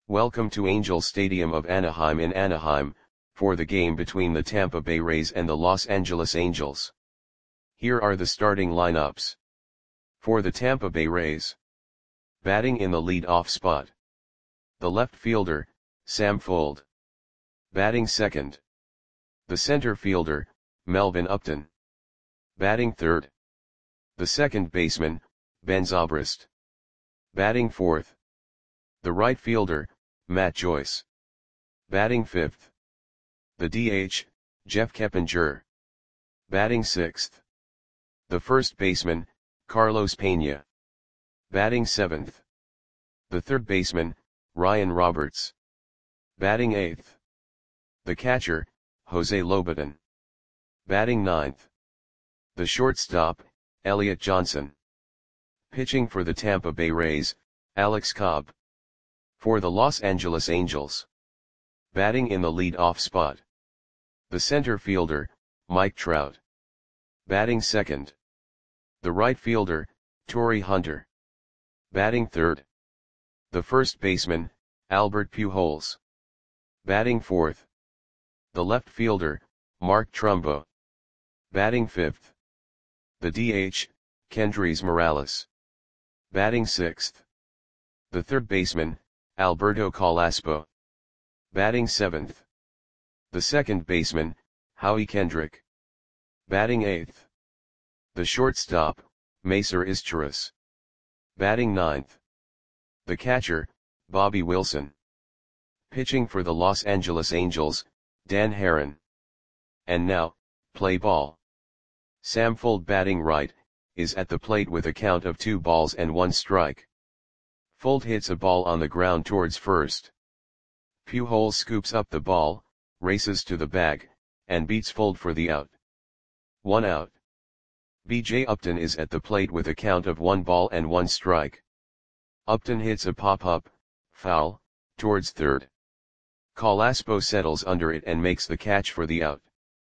Welcome to Angel Stadium of Anaheim in Anaheim, for the game between the Tampa Bay Rays and the Los Angeles Angels. Here are the starting lineups. For the Tampa Bay Rays. Batting in the lead-off spot. The left fielder, Sam Fuld. Batting second. The center fielder, Melvin Upton. Batting third. The second baseman, Ben Zobrist. Batting fourth. The right fielder, Matt Joyce. Batting fifth. The DH, Jeff Keppinger. Batting sixth. The first baseman, Carlos Pena. Batting seventh. The third baseman, Ryan Roberts. Batting eighth. The catcher, Jose Lobaton. Batting ninth. The shortstop, Elliot Johnson. Pitching for the Tampa Bay Rays, Alex Cobb. For the Los Angeles Angels. Batting in the lead-off spot. The center fielder, Mike Trout. Batting second. The right fielder, Torii Hunter. Batting third. The first baseman, Albert Pujols. Batting fourth. The left fielder, Mark Trumbo. Batting fifth. The DH, Kendrys Morales. Batting sixth. The third baseman, Alberto Carrasco. Batting seventh. The second baseman, Howie Kendrick. Batting eighth. The shortstop, Macer Izturis. Batting ninth. The catcher, Bobby Wilson. Pitching for the Los Angeles Angels, Dan Haren. And now, play ball. Sam Fuld batting right, is at the plate with a count of 2 balls and 1 strike. Fuld hits a ball on the ground towards first. Pujols scoops up the ball, races to the bag, and beats Fuld for the out. 1 out. B.J. Upton is at the plate with a count of 1 ball and 1 strike. Upton hits a pop-up, foul, towards third. Carrasco settles under it and makes the catch for the out.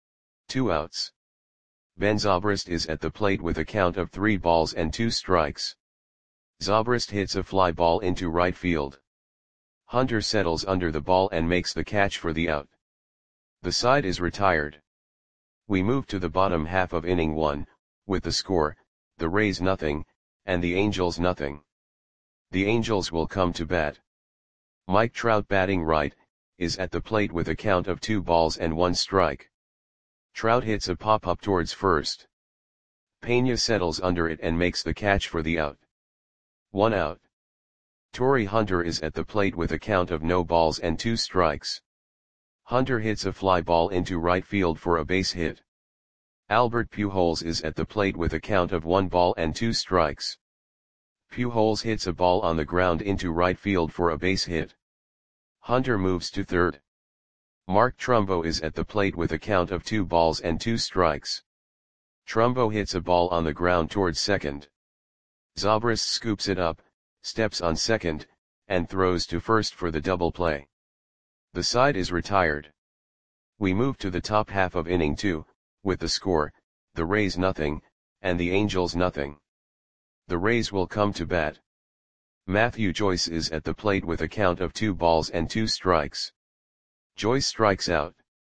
2 outs. Ben Zobrist is at the plate with a count of 3 balls and 2 strikes. Zobrist hits a fly ball into right field. Hunter settles under the ball and makes the catch for the out. The side is retired. We move to the bottom half of inning 1, with the score, the Rays nothing, and the Angels nothing. The Angels will come to bat. Mike Trout batting right, is at the plate with a count of 2 balls and 1 strike. Trout hits a pop-up towards first. Pena settles under it and makes the catch for the out. 1 out. Torii Hunter is at the plate with a count of no balls and 2 strikes. Hunter hits a fly ball into right field for a base hit. Albert Pujols is at the plate with a count of 1 ball and 2 strikes. Pujols hits a ball on the ground into right field for a base hit. Hunter moves to third. Mark Trumbo is at the plate with a count of 2 balls and 2 strikes. Trumbo hits a ball on the ground towards second. Zobrist scoops it up, steps on second, and throws to first for the double play. The side is retired. We move to the top half of inning 2, with the score, the Rays nothing, and the Angels nothing. The Rays will come to bat. Matthew Joyce is at the plate with a count of 2 balls and 2 strikes. Joyce strikes out.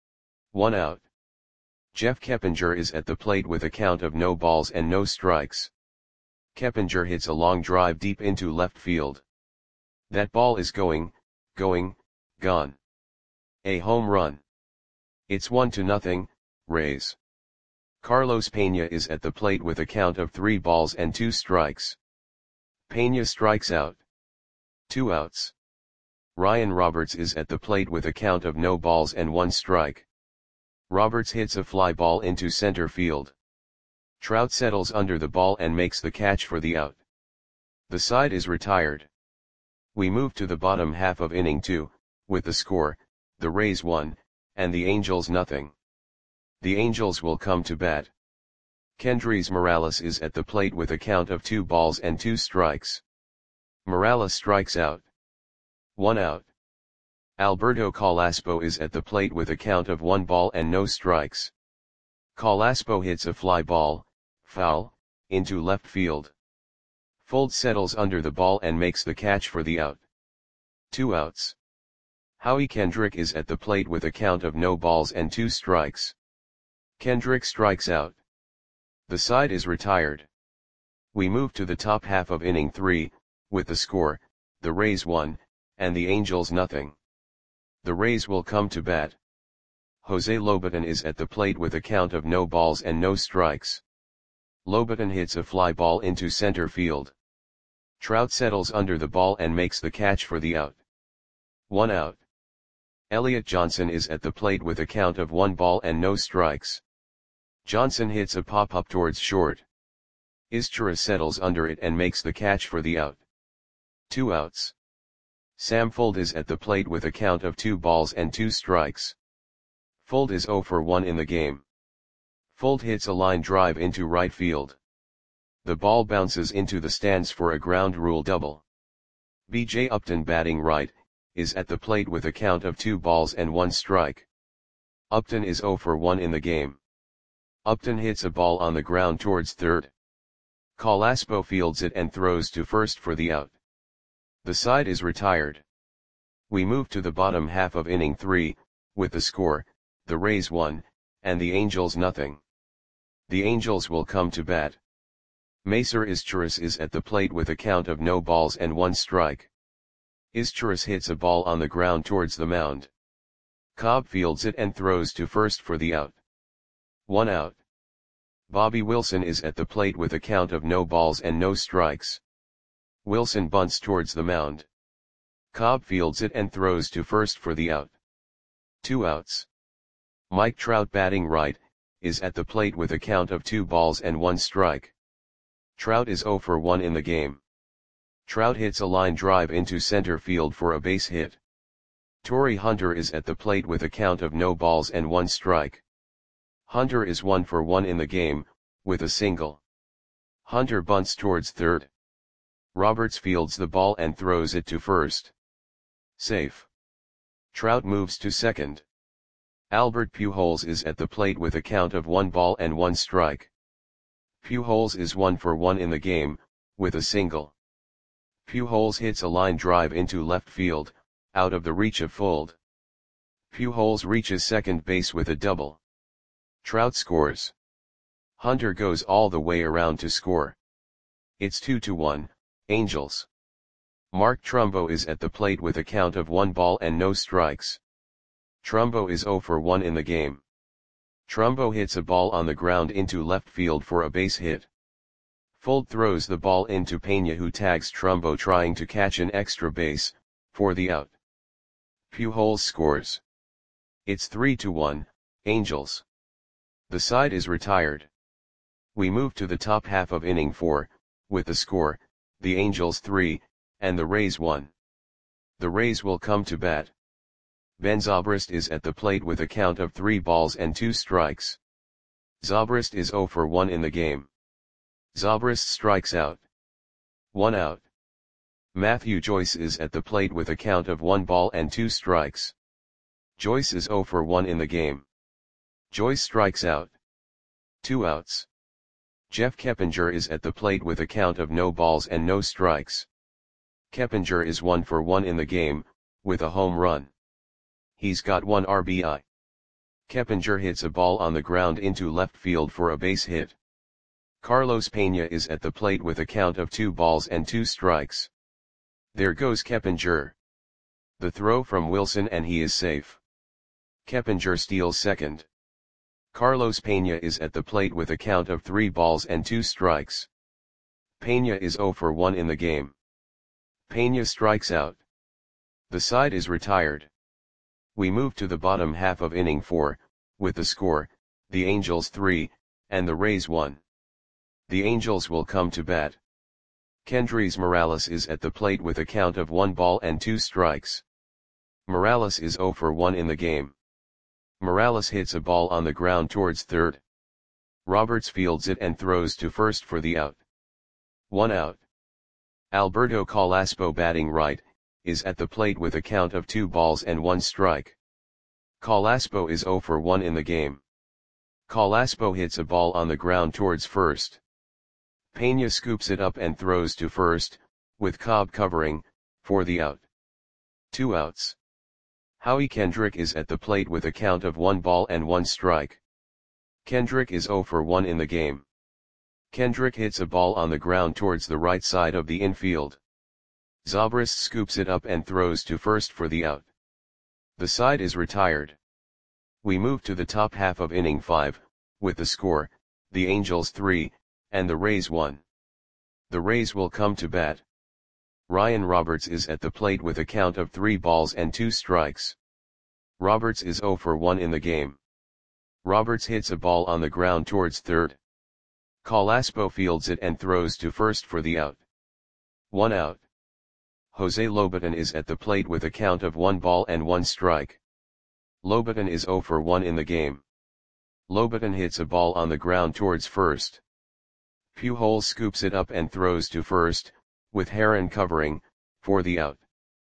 1 out. Jeff Keppinger is at the plate with a count of no balls and no strikes. Keppinger hits a long drive deep into left field. That ball is gone. A home run. It's 1-0, Rays. Carlos Pena is at the plate with a count of 3 balls and 2 strikes. Pena strikes out. 2 outs. Ryan Roberts is at the plate with a count of no balls and 1 strike. Roberts hits a fly ball into center field. Trout settles under the ball and makes the catch for the out. The side is retired. We move to the bottom half of inning 2, with the score, the Rays 1, and the Angels nothing. The Angels will come to bat. Kendrys Morales is at the plate with a count of 2 balls and 2 strikes. Morales strikes out. 1 out. Alberto Carrasco is at the plate with a count of 1 ball and no strikes. Carrasco hits a fly ball, foul, into left field. Fuld settles under the ball and makes the catch for the out. 2 outs. Howie Kendrick is at the plate with a count of no balls and 2 strikes. Kendrick strikes out. The side is retired. We move to the top half of inning 3, with the score, the Rays 1, and the Angels nothing. The Rays will come to bat. Jose Lobaton is at the plate with a count of no balls and no strikes. Lobaton hits a fly ball into center field. Trout settles under the ball and makes the catch for the out. 1 out. Elliot Johnson is at the plate with a count of 1 ball and no strikes. Johnson hits a pop-up towards short. Izturis settles under it and makes the catch for the out. 2 outs. Sam Fuld is at the plate with a count of 2 balls and 2 strikes. Fuld is 0 for 1 in the game. Fuld hits a line drive into right field. The ball bounces into the stands for a ground rule double. B.J. Upton, batting right, is at the plate with a count of 2 balls and 1 strike. Upton is 0 for 1 in the game. Upton hits a ball on the ground towards third. Calaspo fields it and throws to first for the out. The side is retired. We move to the bottom half of inning 3, with the score, the Rays 1, and the Angels nothing. The Angels will come to bat. Macer Izturis is at the plate with a count of no balls and 1 strike. Izturis hits a ball on the ground towards the mound. Cobb fields it and throws to first for the out. 1 out. Bobby Wilson is at the plate with a count of no balls and no strikes. Wilson bunts towards the mound. Cobb fields it and throws to first for the out. 2 outs. Mike Trout, batting right, is at the plate with a count of 2 balls and 1 strike. Trout is 0 for 1 in the game. Trout hits a line drive into center field for a base hit. Torrey Hunter is at the plate with a count of no balls and 1 strike. Hunter is 1 for 1 in the game, with a single. Hunter bunts towards third. Roberts fields the ball and throws it to first. Safe. Trout moves to second. Albert Pujols is at the plate with a count of 1 ball and 1 strike. Pujols is 1 for 1 in the game, with a single. Pujols hits a line drive into left field, out of the reach of Fuld. Pujols reaches second base with a double. Trout scores. Hunter goes all the way around to score. It's 2-1, Angels. Mark Trumbo is at the plate with a count of 1 ball and no strikes. Trumbo is 0 for 1 in the game. Trumbo hits a ball on the ground into left field for a base hit. Fuld throws the ball into Pena, who tags Trumbo trying to catch an extra base, for the out. Pujols scores. It's 3-1, Angels. The side is retired. We move to the top half of inning 4, with the score, the Angels 3, and the Rays 1. The Rays will come to bat. Ben Zobrist is at the plate with a count of 3 balls and 2 strikes. Zobrist is 0 for 1 in the game. Zobrist strikes out. 1 out. Matthew Joyce is at the plate with a count of 1 ball and 2 strikes. Joyce is 0 for 1 in the game. Joyce strikes out. 2 outs. Jeff Keppinger is at the plate with a count of no balls and no strikes. Keppinger is 1 for 1 in the game, with a home run. He's got 1 RBI. Keppinger hits a ball on the ground into left field for a base hit. Carlos Pena is at the plate with a count of 2 balls and 2 strikes. There goes Keppinger. The throw from Wilson and he is safe. Keppinger steals second. Carlos Pena is at the plate with a count of 3 balls and 2 strikes. Pena is 0 for 1 in the game. Pena strikes out. The side is retired. We move to the bottom half of inning 4, with the score, the Angels 3, and the Rays 1. The Angels will come to bat. Kendrys Morales is at the plate with a count of 1 ball and 2 strikes. Morales is 0 for 1 in the game. Morales hits a ball on the ground towards third. Roberts fields it and throws to first for the out. 1 out. Alberto Calaspo, batting right, is at the plate with a count of 2 balls and 1 strike. Calaspo is 0 for 1 in the game. Calaspo hits a ball on the ground towards first. Pena scoops it up and throws to first, with Cobb covering, for the out. 2 outs. Howie Kendrick is at the plate with a count of 1 ball and 1 strike. Kendrick is 0 for 1 in the game. Kendrick hits a ball on the ground towards the right side of the infield. Zobrist scoops it up and throws to first for the out. The side is retired. We move to the top half of inning 5, with the score, the Angels 3, and the Rays 1. The Rays will come to bat. Ryan Roberts is at the plate with a count of 3 balls and 2 strikes. Roberts is 0 for 1 in the game. Roberts hits a ball on the ground towards third. Calaspo fields it and throws to first for the out. 1 out. Jose Lobaton is at the plate with a count of 1 ball and 1 strike. Lobaton is 0 for 1 in the game. Lobaton hits a ball on the ground towards first. Pujols scoops it up and throws to first, with Heron covering, for the out.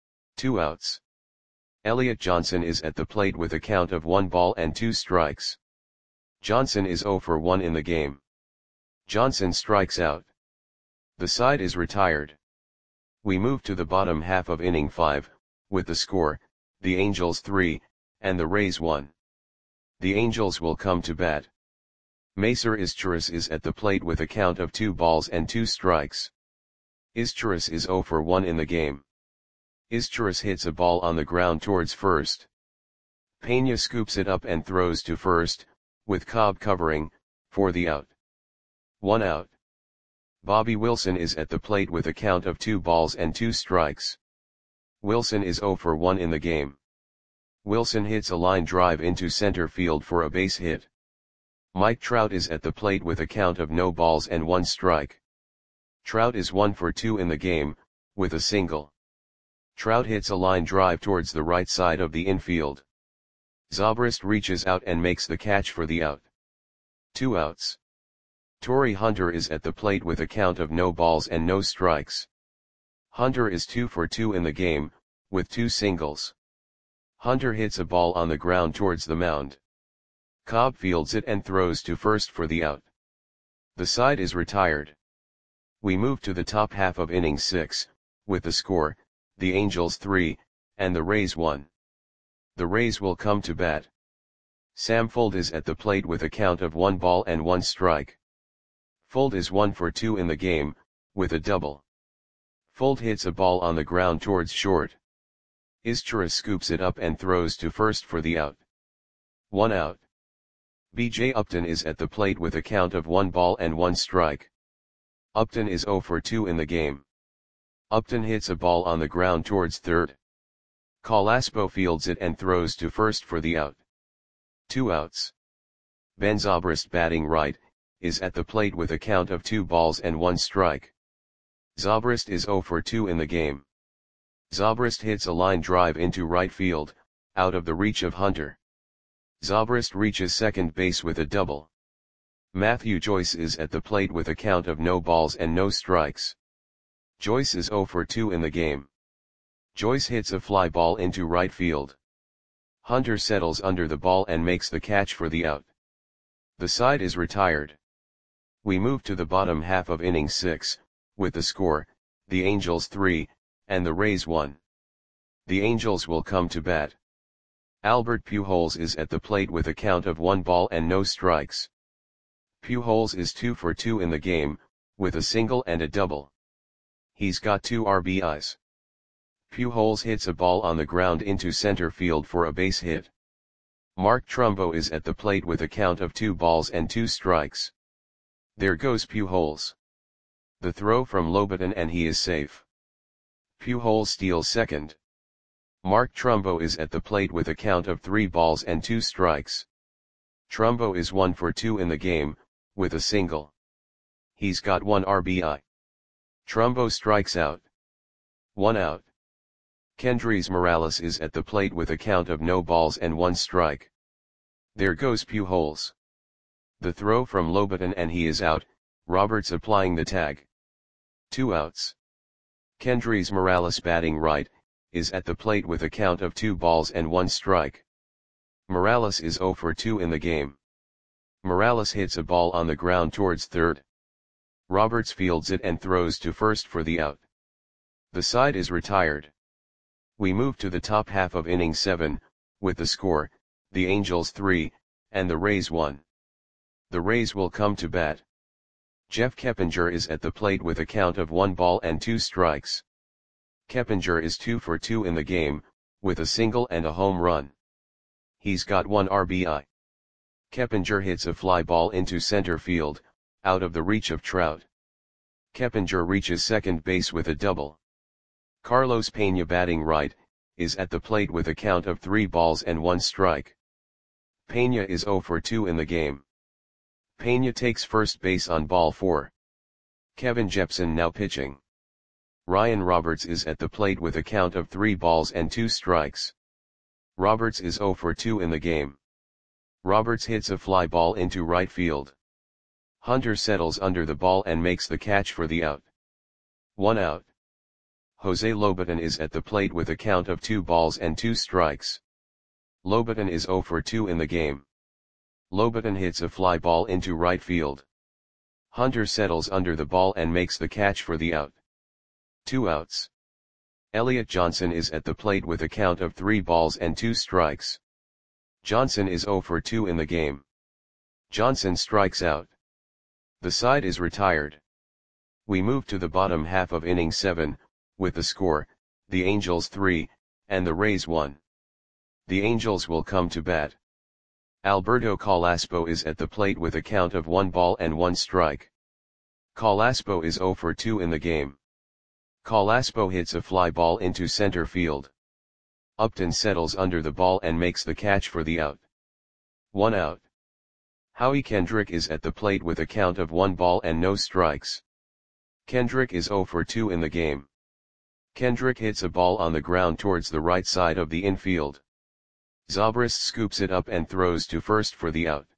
2 outs. Elliot Johnson is at the plate with a count of 1 ball and 2 strikes. Johnson is 0 for 1 in the game. Johnson strikes out. The side is retired. We move to the bottom half of inning 5, with the score, the Angels 3, and the Rays 1. The Angels will come to bat. Macer Izturis is at the plate with a count of 2 balls and 2 strikes. Izturis is 0 for 1 in the game. Izturis hits a ball on the ground towards first. Pena scoops it up and throws to first, with Cobb covering, for the out. 1 out. Bobby Wilson is at the plate with a count of 2 balls and 2 strikes. Wilson is 0 for 1 in the game. Wilson hits a line drive into center field for a base hit. Mike Trout is at the plate with a count of no balls and 1 strike. Trout is 1 for 2 in the game, with a single. Trout hits a line drive towards the right side of the infield. Zobrist reaches out and makes the catch for the out. 2 outs. Torrey Hunter is at the plate with a count of no balls and no strikes. Hunter is 2 for 2 in the game, with 2 singles. Hunter hits a ball on the ground towards the mound. Cobb fields it and throws to first for the out. The side is retired. We move to the top half of inning 6, with the score, the Angels 3, and the Rays 1. The Rays will come to bat. Sam Fuld is at the plate with a count of 1 ball and 1 strike. Fuld is 1 for 2 in the game, with a double. Fuld hits a ball on the ground towards short. Izturis scoops it up and throws to first for the out. 1 out. B.J. Upton is at the plate with a count of 1 ball and 1 strike. Upton is 0 for 2 in the game. Upton hits a ball on the ground towards third. Calaspo fields it and throws to first for the out. 2 outs. Ben Zobrist, batting right, is at the plate with a count of 2 balls and 1 strike. Zobrist is 0 for 2 in the game. Zobrist hits a line drive into right field, out of the reach of Hunter. Zobrist reaches second base with a double. Matthew Joyce is at the plate with a count of no balls and no strikes. Joyce is 0 for 2 in the game. Joyce hits a fly ball into right field. Hunter settles under the ball and makes the catch for the out. The side is retired. We move to the bottom half of inning 6, with the score, the Angels 3, and the Rays 1. The Angels will come to bat. Albert Pujols is at the plate with a count of 1 ball and no strikes. Pujols is 2 for 2 in the game, with a single and a double. He's got 2 RBIs. Pujols hits a ball on the ground into center field for a base hit. Mark Trumbo is at the plate with a count of 2 balls and 2 strikes. There goes Pujols. The throw from Lobaton and he is safe. Pujols steals second. Mark Trumbo is at the plate with a count of 3 balls and 2 strikes. Trumbo is 1 for 2 in the game, with a single. He's got 1 RBI. Trumbo strikes out. 1 out. Kendrys Morales is at the plate with a count of no balls and 1 strike. There goes Pujols. The throw from Lobaton and he is out, Roberts applying the tag. 2 outs. Kendrys Morales, batting right, is at the plate with a count of 2 balls and 1 strike. Morales is 0 for 2 in the game. Morales hits a ball on the ground towards third. Roberts fields it and throws to first for the out. The side is retired. We move to the top half of inning 7, with the score, the Angels 3, and the Rays 1. The Rays will come to bat. Jeff Keppinger is at the plate with a count of 1 ball and 2 strikes. Keppinger is 2 for 2 in the game, with a single and a home run. He's got 1 RBI. Keppinger hits a fly ball into center field, out of the reach of Trout. Keppinger reaches second base with a double. Carlos Pena, batting right, is at the plate with a count of 3 balls and 1 strike. Pena is 0 for 2 in the game. Pena takes first base on ball 4. Kevin Jepsen now pitching. Ryan Roberts is at the plate with a count of 3 balls and 2 strikes. Roberts is 0 for 2 in the game. Roberts hits a fly ball into right field. Hunter settles under the ball and makes the catch for the out. 1 out. Jose Lobaton is at the plate with a count of 2 balls and 2 strikes. Lobaton is 0 for 2 in the game. Lobaton hits a fly ball into right field. Hunter settles under the ball and makes the catch for the out. 2 outs. Elliot Johnson is at the plate with a count of 3 balls and 2 strikes. Johnson is 0 for 2 in the game. Johnson strikes out. The side is retired. We move to the bottom half of inning 7, with the score, the Angels 3, and the Rays 1. The Angels will come to bat. Alberto Calaspo is at the plate with a count of 1 ball and 1 strike. Calaspo is 0 for 2 in the game. Calaspo hits a fly ball into center field. Upton settles under the ball and makes the catch for the out. 1 out. Howie Kendrick is at the plate with a count of 1 ball and no strikes. Kendrick is 0 for 2 in the game. Kendrick hits a ball on the ground towards the right side of the infield. Zobrist scoops it up and throws to first for the out.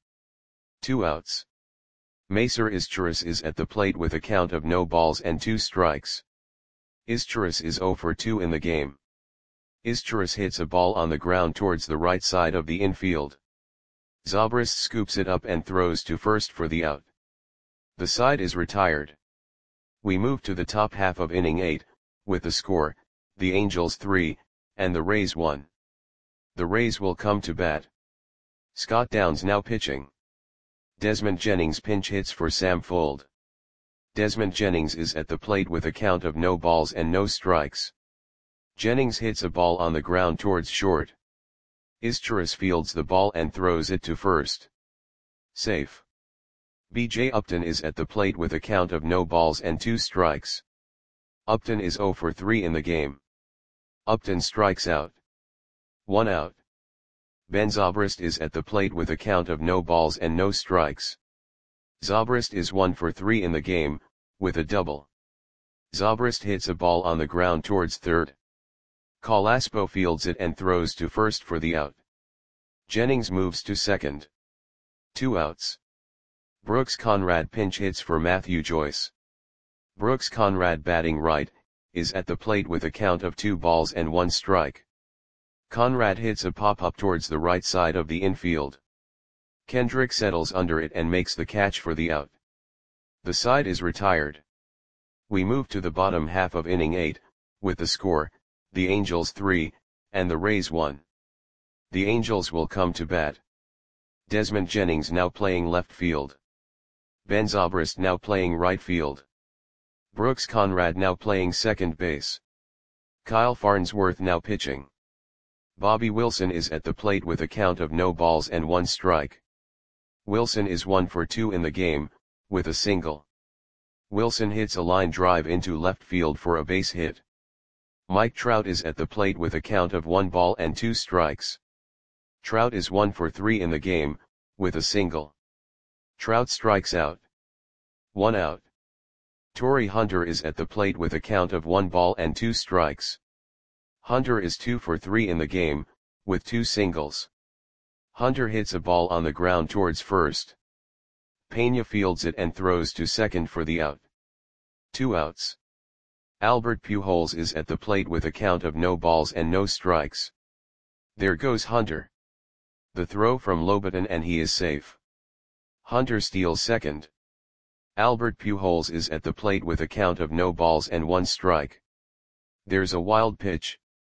2 outs. Macer Izturis is at the plate with a count of no balls and 2 strikes. Izturis is 0 for 2 in the game. Izturis hits a ball on the ground towards the right side of the infield. Zobrist scoops it up and throws to first for the out. The side is retired. We move to the top half of inning 8, with the score, the Angels 3, and the Rays 1. The Rays will come to bat. Scott Downs now pitching. Desmond Jennings pinch hits for Sam Fuld. Desmond Jennings is at the plate with a count of no balls and no strikes. Jennings hits a ball on the ground towards short. Izturis fields the ball and throws it to first. Safe. B.J. Upton is at the plate with a count of no balls and 2 strikes. Upton is 0 for 3 in the game. Upton strikes out. 1 out. Ben Zobrist is at the plate with a count of no balls and no strikes. Zobrist is 1 for 3 in the game, with a double. Zobrist hits a ball on the ground towards third. Calaspo fields it and throws to first for the out. Jennings moves to second. 2 outs. Brooks Conrad pinch hits for Matthew Joyce. Brooks Conrad, batting right, is at the plate with a count of 2 balls and 1 strike. Conrad hits a pop-up towards the right side of the infield. Kendrick settles under it and makes the catch for the out. The side is retired. We move to the bottom half of inning 8, with the score, the Angels 3, and the Rays 1. The Angels will come to bat. Desmond Jennings now playing left field. Ben Zobrist now playing right field. Brooks Conrad now playing second base. Kyle Farnsworth now pitching. Bobby Wilson is at the plate with a count of no balls and 1 strike. Wilson is 1 for 2 in the game, with a single. Wilson hits a line drive into left field for a base hit. Mike Trout is at the plate with a count of 1 ball and 2 strikes. Trout is 1 for 3 in the game, with a single. Trout strikes out. 1 out. Torrey Hunter is at the plate with a count of 1 ball and 2 strikes. Hunter is 2 for 3 in the game, with 2 singles. Hunter hits a ball on the ground towards first. Pena fields it and throws to second for the out. 2 outs. Albert Pujols is at the plate with a count of no balls and no strikes. There goes Hunter. The throw from Lobaton and he is safe. Hunter steals second. Albert Pujols is at the plate with a count of no balls and 1 strike. There's a wild pitch.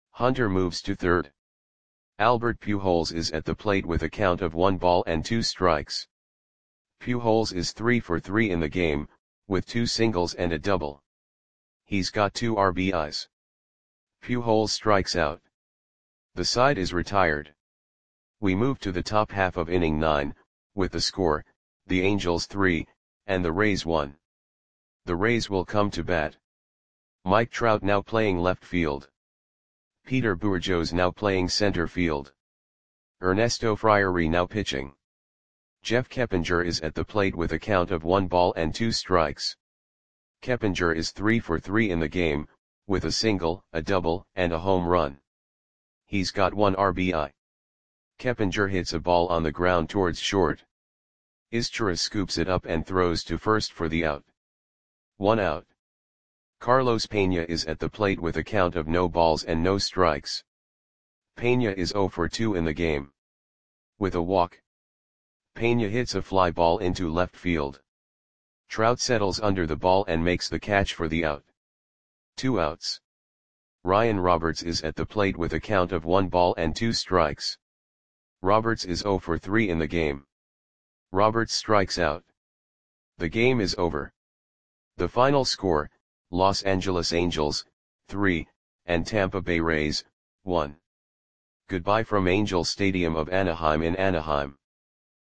Hunter moves to third. Albert Pujols is at the plate with a count of 1 ball and 2 strikes. Pujols is 3 for 3 in the game, with 2 singles and a double. He's got 2 RBIs. Pujols strikes out. The side is retired. We move to the top half of inning 9, with the score, the Angels 3, and the Rays 1. The Rays will come to bat. Mike Trout now playing left field. Peter Bourjos now playing center field. Ernesto Friary now pitching. Jeff Keppinger is at the plate with a count of 1 ball and 2 strikes. Keppinger is 3 for 3 in the game, with a single, a double, and a home run. He's got 1 RBI. Keppinger hits a ball on the ground towards short. Izchira scoops it up and throws to first for the out. 1 out. Carlos Pena is at the plate with a count of no balls and no strikes. Pena is 0 for 2 in the game. With a walk, Pena hits a fly ball into left field. Trout settles under the ball and makes the catch for the out. 2 outs. Ryan Roberts is at the plate with a count of 1 ball and 2 strikes. Roberts is 0 for 3 in the game. Roberts strikes out. The game is over. The final score, Los Angeles Angels, 3, and Tampa Bay Rays, 1. Goodbye from Angel Stadium of Anaheim in Anaheim.